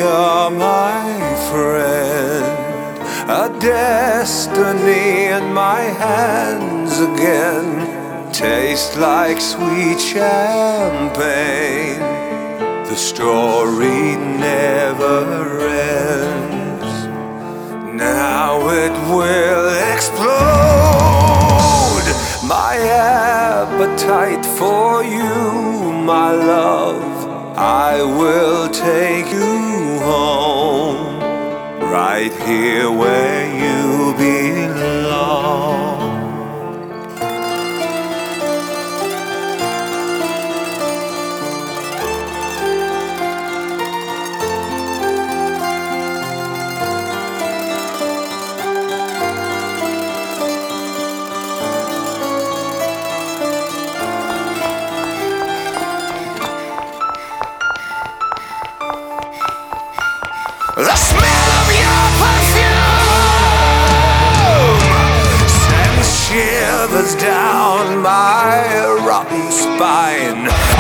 you're my friend, a destiny in my hands again. Tastes like sweet champagne. The story never ends. Now it will explode. My appetite for you, my love. I will take you home, right here where you belong. The smell of your perfume sends shivers down my rotten spine.